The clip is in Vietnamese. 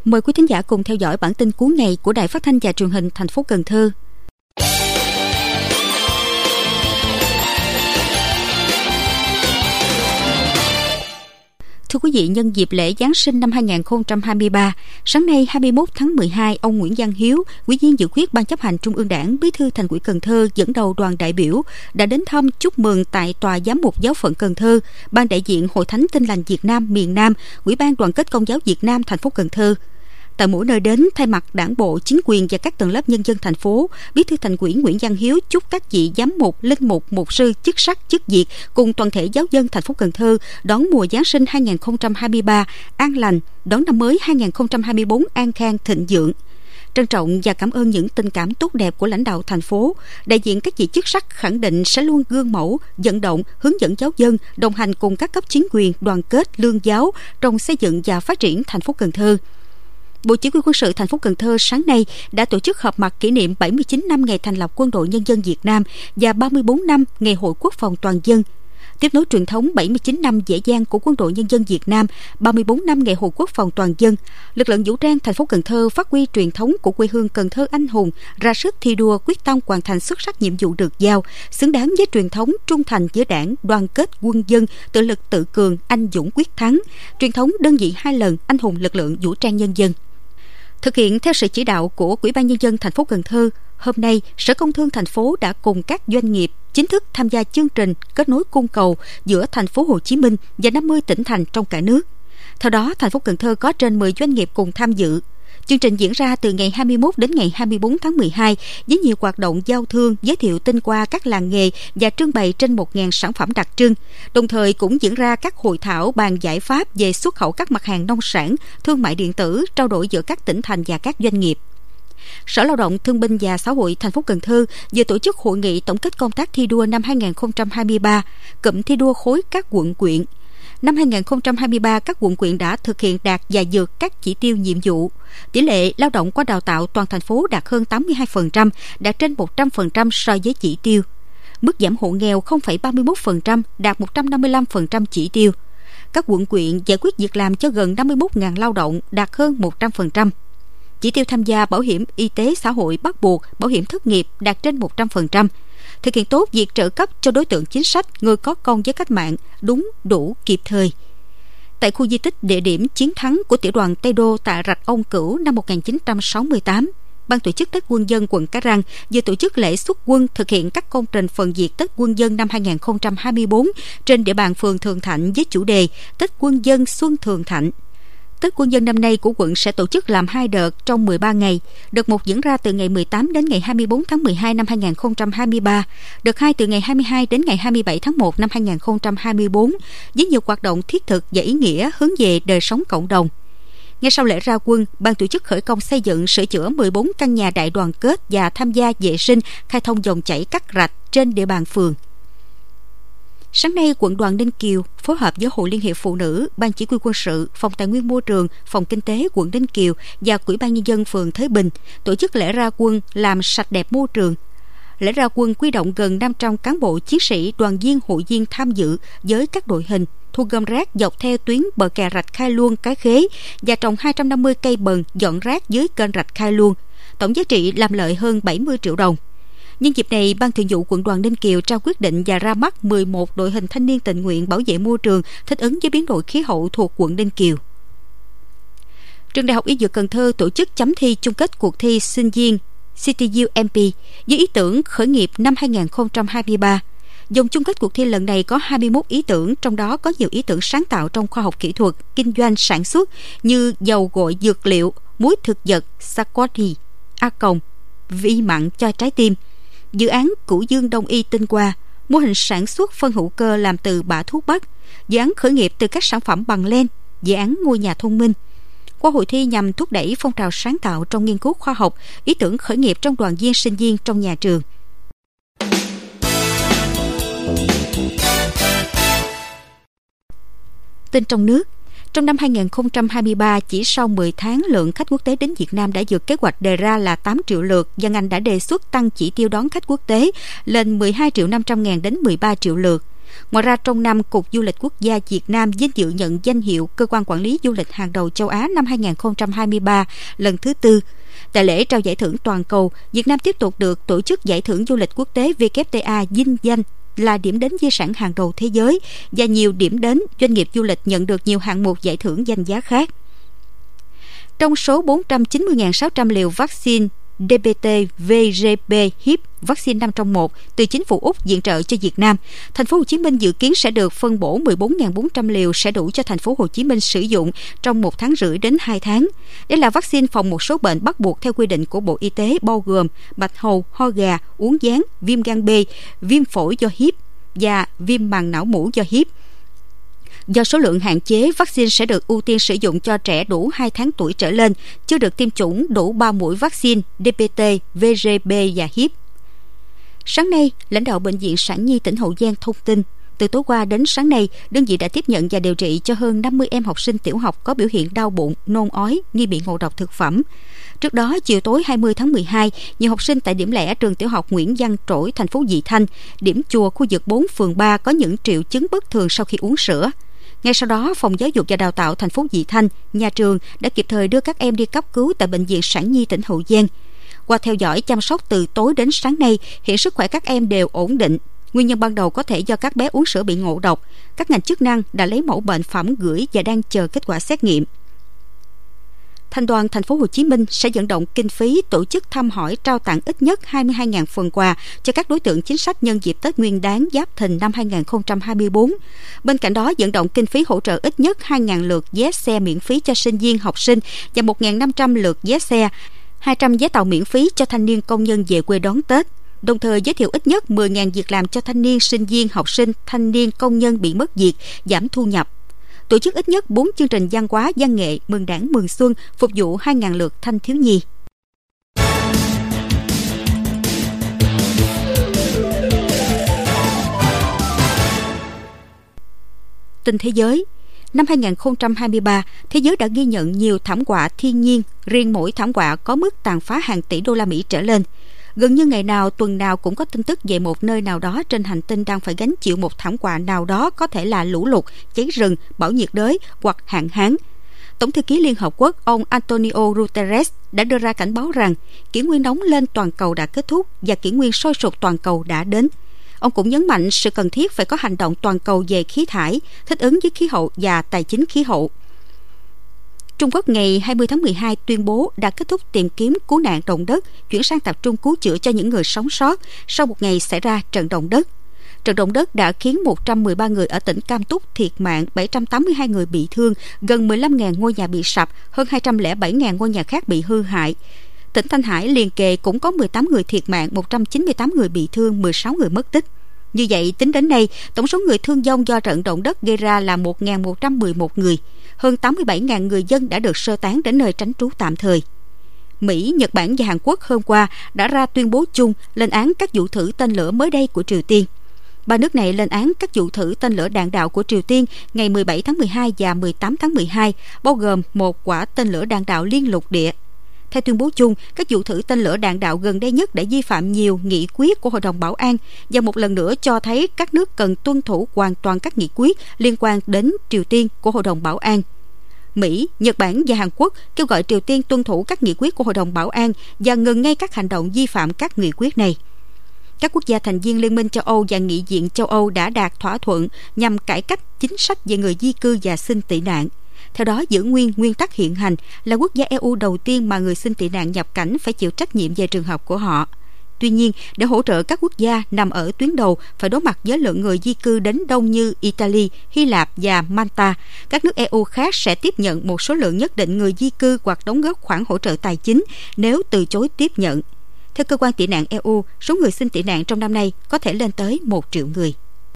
Mời quý thính giả cùng theo dõi bản tin cuối ngày của Đài Phát thanh và Truyền hình thành phố Cần Thơ. Thưa quý vị, nhân dịp lễ Giáng sinh năm 2023, sáng nay 21 tháng 12, ông Nguyễn Văn Hiếu, Ủy viên dự khuyết Ban chấp hành Trung ương Đảng, Bí thư Thành ủy Cần Thơ dẫn đầu đoàn đại biểu đã đến thăm chúc mừng tại Tòa Giám mục Giáo phận Cần Thơ, Ban đại diện Hội Thánh Tin lành Việt Nam miền Nam, Ủy ban Đoàn kết Công giáo Việt Nam thành phố Cần Thơ. Tại mỗi nơi đến, thay mặt Đảng bộ, chính quyền và các tầng lớp nhân dân thành phố, Bí thư Thành ủy Nguyễn Văn Hiếu chúc các vị giám mục, linh mục, mục sư, chức sắc, chức việc cùng toàn thể giáo dân thành phố Cần Thơ đón mùa Giáng sinh 2023 an lành, đón năm mới 2024 an khang thịnh vượng. Trân trọng và cảm ơn những tình cảm tốt đẹp của lãnh đạo thành phố, đại diện các vị chức sắc khẳng định sẽ luôn gương mẫu, vận động, hướng dẫn giáo dân, đồng hành cùng các cấp chính quyền, đoàn kết, lương giáo trong xây dựng và phát triển thành phố Cần Thơ. Bộ Chỉ huy Quân sự thành phố Cần Thơ sáng nay đã tổ chức họp mặt kỷ niệm 79 năm ngày thành lập Quân đội Nhân dân Việt Nam và 34 năm ngày Hội Quốc phòng toàn dân. Tiếp nối truyền thống 79 năm dễ dàng của Quân đội Nhân dân Việt Nam, 34 năm ngày Hội Quốc phòng toàn dân, lực lượng vũ trang thành phố Cần Thơ phát huy truyền thống của quê hương Cần Thơ anh hùng, ra sức thi đua quyết tâm hoàn thành xuất sắc nhiệm vụ được giao, xứng đáng với truyền thống trung thành với Đảng, đoàn kết quân dân, tự lực tự cường, anh dũng quyết thắng, truyền thống đơn vị 2 lần anh hùng lực lượng vũ trang nhân dân. Thực hiện theo sự chỉ đạo của Ủy ban Nhân dân thành phố Cần Thơ, hôm nay Sở Công Thương thành phố đã cùng các doanh nghiệp chính thức tham gia chương trình kết nối cung cầu giữa thành phố Hồ Chí Minh và 50 tỉnh thành trong cả nước. Theo đó, thành phố Cần Thơ có trên 10 doanh nghiệp cùng tham dự. Chương trình diễn ra từ ngày 21 đến ngày 24 tháng 12 với nhiều hoạt động giao thương, giới thiệu tinh qua các làng nghề và trưng bày trên 1.000 sản phẩm đặc trưng. Đồng thời cũng diễn ra các hội thảo bàn giải pháp về xuất khẩu các mặt hàng nông sản, thương mại điện tử, trao đổi giữa các tỉnh thành và các doanh nghiệp. Sở Lao động Thương binh và Xã hội thành phố Cần Thơ vừa tổ chức hội nghị tổng kết công tác thi đua năm 2023, cụm thi đua khối các quận huyện. Năm 2023, các quận huyện đã thực hiện đạt và vượt các chỉ tiêu nhiệm vụ. Tỷ lệ lao động qua đào tạo toàn thành phố đạt hơn 82%, đạt trên 100% so với chỉ tiêu. Mức giảm hộ nghèo 0,31%, đạt 155% chỉ tiêu. Các quận huyện giải quyết việc làm cho gần 51.000 lao động, đạt hơn 100%. Chỉ tiêu tham gia bảo hiểm y tế xã hội bắt buộc, bảo hiểm thất nghiệp đạt trên 100%. Thực hiện tốt việc trợ cấp cho đối tượng chính sách, người có công với cách mạng, đúng, đủ, kịp thời. Tại khu di tích địa điểm chiến thắng của tiểu đoàn Tây Đô tại Rạch Ông Cửu năm 1968, Ban tổ chức Tết Quân dân quận Cái Răng vừa tổ chức lễ xuất quân thực hiện các công trình phần duyệt Tết Quân dân năm 2024 trên địa bàn phường Thường Thạnh với chủ đề Tết Quân dân Xuân Thường Thạnh. Tết Quân dân năm nay của quận sẽ tổ chức làm 2 đợt trong 13 ngày. Đợt 1 diễn ra từ ngày 18 đến ngày 24 tháng 12 năm 2023, đợt 2 từ ngày 22 đến ngày 27 tháng 1 năm 2024, với nhiều hoạt động thiết thực và ý nghĩa hướng về đời sống cộng đồng. Ngay sau lễ ra quân, ban tổ chức khởi công xây dựng sửa chữa 14 căn nhà đại đoàn kết và tham gia vệ sinh, khai thông dòng chảy các rạch trên địa bàn phường. Sáng nay, quận Đoàn Ninh Kiều phối hợp với Hội Liên hiệp Phụ nữ, Ban Chỉ huy Quân sự, Phòng Tài nguyên Môi trường, Phòng Kinh tế quận Ninh Kiều và Ủy ban Nhân dân phường Thới Bình tổ chức lễ ra quân làm sạch đẹp môi trường. Lễ ra quân quy động gần 500 cán bộ chiến sĩ, đoàn viên, hội viên tham dự với các đội hình thu gom rác dọc theo tuyến bờ kè rạch Khai Luông, Cái Khế và trồng 250 cây bần dọn rác dưới kênh rạch Khai Luông. Tổng giá trị làm lợi hơn 70 triệu đồng. Nhân dịp này, Ban Thường vụ quận Đoàn Ninh Kiều trao quyết định và ra mắt 11 đội hình thanh niên tình nguyện bảo vệ môi trường thích ứng với biến đổi khí hậu thuộc quận Ninh Kiều. Trường Đại học Y Dược Cần Thơ tổ chức chấm thi chung kết cuộc thi sinh viên CTUMP với ý tưởng khởi nghiệp năm 2023. Dòng chung kết cuộc thi lần này có 21 ý tưởng, trong đó có nhiều ý tưởng sáng tạo trong khoa học kỹ thuật, kinh doanh, sản xuất như dầu gội dược liệu, muối thực vật, Saquati, vi mặn cho trái tim, dự án Cửu Dương Đông Y tinh hoa, mô hình sản xuất phân hữu cơ làm từ bã thuốc bắc, dự án khởi nghiệp từ các sản phẩm bằng len, dự án ngôi nhà thông minh. Qua hội thi nhằm thúc đẩy phong trào sáng tạo trong nghiên cứu khoa học, ý tưởng khởi nghiệp trong đoàn viên sinh viên trong nhà trường. Tin trong nước. Trong năm 2023, chỉ sau 10 tháng, lượng khách quốc tế đến Việt Nam đã vượt kế hoạch đề ra là 8 triệu lượt và ngành đã đề xuất tăng chỉ tiêu đón khách quốc tế lên 12 triệu 500 ngàn đến 13 triệu lượt. Ngoài ra, trong năm, Cục Du lịch Quốc gia Việt Nam vinh dự nhận danh hiệu Cơ quan Quản lý Du lịch hàng đầu châu Á năm 2023 lần thứ 4. Tại lễ trao giải thưởng toàn cầu, Việt Nam tiếp tục được tổ chức giải thưởng du lịch quốc tế WTA vinh danh là điểm đến di sản hàng đầu thế giới và nhiều điểm đến doanh nghiệp du lịch nhận được nhiều hạng mục giải thưởng danh giá khác. Trong số 490.600 liều vaccine DPT, VGP, HIP, vaccine 5 trong 1 từ chính phủ Úc viện trợ cho Việt Nam, thành phố Hồ Chí Minh dự kiến sẽ được phân bổ 14.400 liều sẽ đủ cho thành phố Hồ Chí Minh sử dụng trong 1 tháng rưỡi đến 2 tháng. Đây là vaccine phòng một số bệnh bắt buộc theo quy định của Bộ Y tế bao gồm bạch hầu, ho gà, uốn ván, viêm gan B, viêm phổi do HIP và viêm màng não mủ do HIP. Do số lượng hạn chế, vaccine sẽ được ưu tiên sử dụng cho trẻ đủ 2 tháng tuổi trở lên, chưa được tiêm chủng đủ 3 mũi vaccine DPT, VGB và HIP. Sáng nay, lãnh đạo Bệnh viện Sản Nhi tỉnh Hậu Giang thông tin, từ tối qua đến sáng nay, đơn vị đã tiếp nhận và điều trị cho hơn 50 em học sinh tiểu học có biểu hiện đau bụng, nôn ói, nghi bị ngộ độc thực phẩm. Trước đó, chiều tối 20 tháng 12, nhiều học sinh tại điểm lẻ trường tiểu học Nguyễn Văn Trỗi, thành phố Vị Thanh, điểm chùa khu vực 4 phường 3 có những triệu chứng bất thường sau khi uống sữa. Ngay sau đó, Phòng Giáo dục và Đào tạo thành phố Vị Thanh, nhà trường đã kịp thời đưa các em đi cấp cứu tại Bệnh viện Sản Nhi tỉnh Hậu Giang. Qua theo dõi chăm sóc từ tối đến sáng nay, hiện sức khỏe các em đều ổn định. Nguyên nhân ban đầu có thể do các bé uống sữa bị ngộ độc. Các ngành chức năng đã lấy mẫu bệnh phẩm gửi và đang chờ kết quả xét nghiệm. Thành đoàn thành phố Hồ Chí Minh sẽ vận động kinh phí tổ chức thăm hỏi trao tặng ít nhất 22.000 phần quà cho các đối tượng chính sách nhân dịp Tết Nguyên đán Giáp Thìn năm 2024. Bên cạnh đó, vận động kinh phí hỗ trợ ít nhất 2.000 lượt vé xe miễn phí cho sinh viên, học sinh và 1.500 lượt vé xe, 200 vé tàu miễn phí cho thanh niên công nhân về quê đón Tết. Đồng thời giới thiệu ít nhất 10.000 việc làm cho thanh niên, sinh viên, học sinh, thanh niên công nhân bị mất việc, giảm thu nhập. Tổ chức ít nhất 4 chương trình văn hóa, văn nghệ, mừng Đảng, mừng Xuân, phục vụ 2.000 lượt thanh thiếu nhi. Tin thế giới. Năm 2023, thế giới đã ghi nhận nhiều thảm họa thiên nhiên, riêng mỗi thảm họa có mức tàn phá hàng tỷ đô la Mỹ trở lên. Gần như ngày nào, tuần nào cũng có tin tức về một nơi nào đó trên hành tinh đang phải gánh chịu một thảm họa nào đó, có thể là lũ lụt, cháy rừng, bão nhiệt đới hoặc hạn hán. Tổng thư ký Liên Hợp Quốc ông Antonio Guterres đã đưa ra cảnh báo rằng kỷ nguyên nóng lên toàn cầu đã kết thúc và kỷ nguyên sôi sục toàn cầu đã đến. Ông cũng nhấn mạnh sự cần thiết phải có hành động toàn cầu về khí thải, thích ứng với khí hậu và tài chính khí hậu. Trung Quốc ngày 20 tháng 12 tuyên bố đã kết thúc tìm kiếm cứu nạn động đất, chuyển sang tập trung cứu chữa cho những người sống sót sau một ngày xảy ra trận động đất. Trận động đất đã khiến 113 người ở tỉnh Cam Túc thiệt mạng, 782 người bị thương, gần 15.000 ngôi nhà bị sập, hơn 207.000 ngôi nhà khác bị hư hại. Tỉnh Thanh Hải liền kề cũng có 18 người thiệt mạng, 198 người bị thương, 16 người mất tích. Như vậy, tính đến nay, tổng số người thương vong do trận động đất gây ra là 1.111 người. Hơn 87.000 người dân đã được sơ tán đến nơi tránh trú tạm thời. Mỹ, Nhật Bản và Hàn Quốc hôm qua đã ra tuyên bố chung lên án các vụ thử tên lửa mới đây của Triều Tiên. Ba nước này lên án các vụ thử tên lửa đạn đạo của Triều Tiên ngày 17 tháng 12 và 18 tháng 12, bao gồm một quả tên lửa đạn đạo liên lục địa. Theo tuyên bố chung, các vụ thử tên lửa đạn đạo gần đây nhất đã vi phạm nhiều nghị quyết của Hội đồng Bảo an và một lần nữa cho thấy các nước cần tuân thủ hoàn toàn các nghị quyết liên quan đến Triều Tiên của Hội đồng Bảo an. Mỹ, Nhật Bản và Hàn Quốc kêu gọi Triều Tiên tuân thủ các nghị quyết của Hội đồng Bảo an và ngừng ngay các hành động vi phạm các nghị quyết này. Các quốc gia thành viên Liên minh châu Âu và Nghị viện châu Âu đã đạt thỏa thuận nhằm cải cách chính sách về người di cư và xin tị nạn. Theo đó, giữ nguyên nguyên tắc hiện hành là quốc gia EU đầu tiên mà người xin tị nạn nhập cảnh phải chịu trách nhiệm về trường hợp của họ. Tuy nhiên, để hỗ trợ các quốc gia nằm ở tuyến đầu phải đối mặt với lượng người di cư đến đông như Italy, Hy Lạp và Malta, các nước EU khác sẽ tiếp nhận một số lượng nhất định người di cư hoặc đóng góp khoản hỗ trợ tài chính nếu từ chối tiếp nhận. Theo cơ quan tị nạn EU, số người xin tị nạn trong năm nay có thể lên tới 1 triệu người.